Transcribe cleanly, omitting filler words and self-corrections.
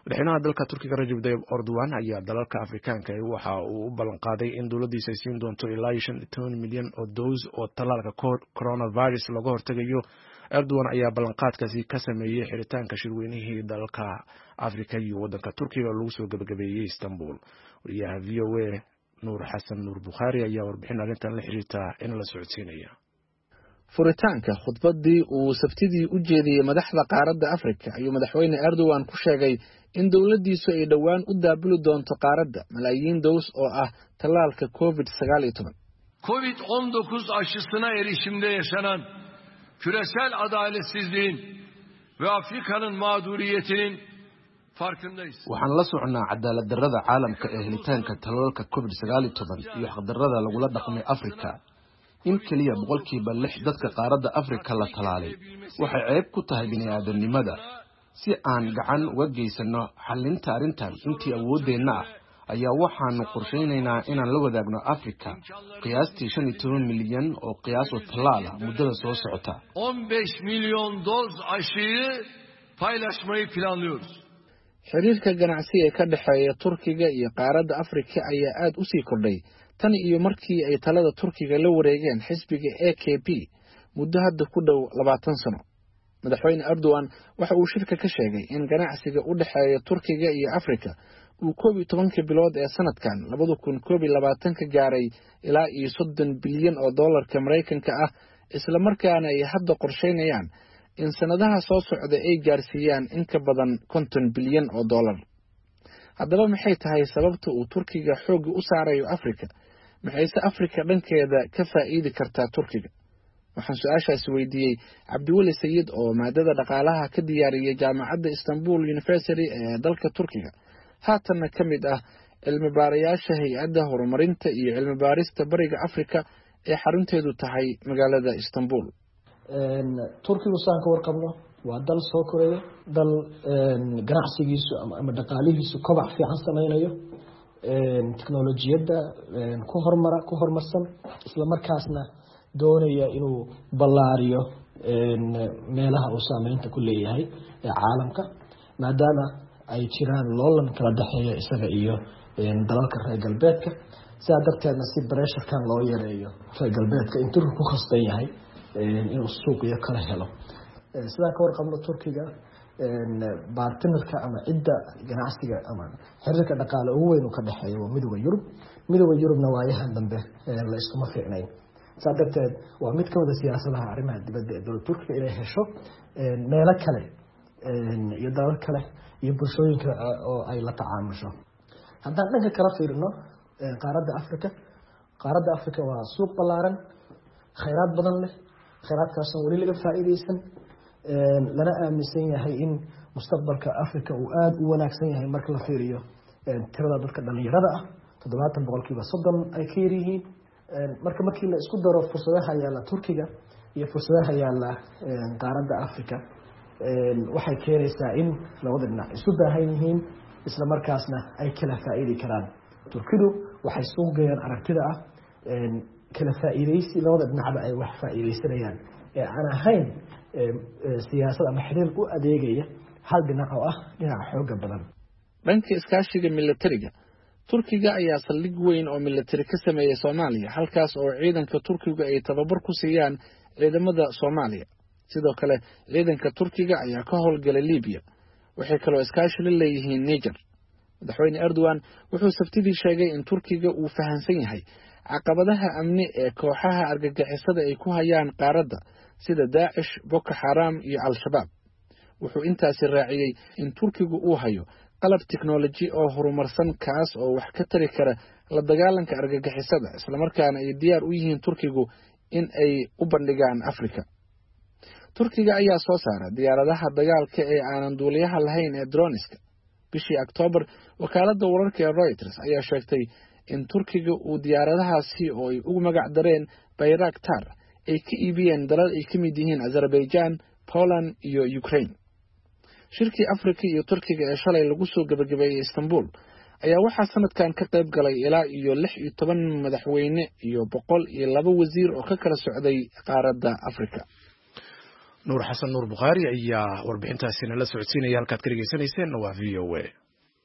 madaxweynaha dalka Turkiga Rajab Tayyip Erdogan ayaa dalalka Afrikaanka waxa uu u ballan qaaday in dowladdiisa ay siin doonto ilaa 15 milyan oo doos oo tallaalka coronavirus laga hortagayo. Erdogan ayaa ballanqaadkaasi ka sameeyay xiritaanka shirweynihii dalalka Afrika iyo waddanka Turkiga lagu soo gabagabeeyay Istanbul. Wariyaha VOA Nuur Xasan Nuur Bukhari ayaa warbixin arrintan la xiriirta in la socodsiinaya. furitaanka khudbadii uu sabtidii u jeediyey madaxda qaaradda Afrika ayuu madaxweyne Erdogan ku sheegay in dowladdiisu ay dhowaan u daabuli doonto qaaradda malaayiin doos oo ah tallaalka COVID-19. Covid-19 aşısına erişimde yaşanan küresel adaletsizliğin ve Afrika'nın mağduriyetinin farkındayız. Waxaan la socnaa cadaalad darrada caalamka ee helitaanka tallaalka COVID-19 iyo xaqdarrada lagula dhaqmay Afrika. in kaliya boqolkiiba 6 dadka qaaradda Afrika la talaalay waxay ceeb ku tahay bini'aadanimada. Si aan gacan uga geysano xallinta arrintan intii awoodeenna ah ayaa waxaanu qorsheynaynaa inaan la wadaagno Afrika qiyaastii 15 milyan oo qiyaas oo talaal ah muddada soo socota. 15 milyon doz aşıyı paylaşmayı planlıyoruz. xiriirka ganacsi ee ka dhexeeya Turkiga iyo qaaradda Afrika ayaa aad u sii kordhay tan iyo markii ay talada Turkiga la wareegeen xisbiga AKP muddo hadda ku dhow 20 sano. madaxweyne Erdogan waxa uu shirka ka sheegay in ganacsiga u dhexeeya Turkiga iyo Afrika uu 11 bilood ee sanadkan 2021 ka gaaray ilaa 30 bilyan oo dollarka Mareykanka ah, isla markaana ay hadda qorsheynayaan in sanadaha soo socda ay gaarsiiyaan in ka badan 50 bilyan oo dollar. haddaba maxay tahay sababta uu Turkiga xoog u saarayo Afrika? maxayse Afrika dhankeeda ka faa'iidi kartaa Turkiga? waxaan su'aashaas weydiiyey Cabdiwali Sayid oo maadada dhaqaalaha ka diyaariyay jaamacadda Istanbul University ee dalka Turkiga, haatanna ka mid ah cilmi baarayaasha hay'adda horumarinta iyo cilmi baarista bariga Afrika ee xarunteedu tahay magaalada Istanbul. Turkigu saan ka warqabno waa dal soo koraya, dal ganacsigiisu ama dhaqaalihiisu kobac fiican sameynayo, teknolojiyadda ku horumarsan, isla markaasna doonaya inuu ballaariyo meelaha uu saameynta ku leeyahay ee caalamka, maadaama ay jiraan loolan kala dhexeeya isaga iyo dalalka reer galbeedka. sidaa darteedna si bareesharkan loo yareeyo reer galbeedka in Turkigu ku khasban yahay inuu suuqiyo kala helo. sidaan ka warqabno Turkiga bartnerka ama cidda ganacsiga ama xiriirka dhaqaale ugu weyn ka dhexeeya waa midowga Yurubna waayahan dambe la iskuma fiicnayn. sidaa darteed waa mid ka mid ah siyaasadaha arrimaha dibadda ee dowladda Turkiga inay hesho meelo kale iyo dalal kale iyo bulshooyinka oo ay la tacaamusho. haddaan dhanka kala fiirino qaaradda Afrika waa suuq ballaaran, khayraad badan leh, khayraadkaas oo weli laga faa'iideysan, lana aaminsan yahay in mustaqbalka Afrika uu aad u wanaagsan yahay marka la fiiriyo tirada dadka dhalinyarada ah 70% ay ka yar yihiin. markii la isku daro fursadaha yaala Turkiga iyo fursadaha yaala qaaradda Afrika, waxay keenaysaa in labada dhinac isu baahan yihiin, isla markaasna ay kala faa'iidi karaan. Turkidu waxay soo geeyaan aragtida ah kala faa'iideysi labada dhinacba ay wax faa'iideysanayaan ee aan ahayn siyaasad ama xiriir u adeegaya hal dhinac oo ah dhinaca xooga badan. dhanka iskaashiga militariga, Turkiga ayaa saldhig weyn oo militari ka sameeyay Soomaaliya, halkaas oo ciidanka Turkiga ay tababar ku siiyaan ciidamada Soomaaliya. sidoo kale ciidanka Turkiga ayaa ka howlgalay Liibiya. waxay kaloo iskaashi la leeyihiin Niger. madaxweyne Erdogan wuxuu sabtidii sheegay in Turkiga uu fahansan yahay caqabadaha amni ee kooxaha argagixisada ay ku hayaan qaaradda sida Daesh, Boko Haram iyo Al-Shabaab. wuxuu intaasi raaciyay in Turkigu uu hayo qalab tiknoolaji oo horumarsan kaas oo wax ka tari kara la dagaalanka argagixisada, isla markaana ay diyaar u yihiin Turkigu in ay u bandhigaan Afrika. Turkiga ayaa soo saara diyaaradaha dagaalka ee aanan duuliyaha lahayn ee droneska. bishii October, wakaaladda wararka ee Reuters ayaa sheegtay in Turkiga uu diyaaradahaasi oo ay ugu magac dareen Bayraktar ay ka iibiyeen dalal ay ka mid yihiin Azerbaijan, Poland iyo Ukraine. shirkii Afrika iyo Turkiga ee shalay lagu soo gabagabeeyay Istanbul ayaa waxaa sanadkan ka qayb galay ilaa 16 madaxweyne iyo 102 wasiir oo ka kala socday qaaradda Afrika. nuur xasan nuur bukhaari ayaa warbixintaasi nala socodsiinaya halkaad ka dhegeysanayseen waa v o a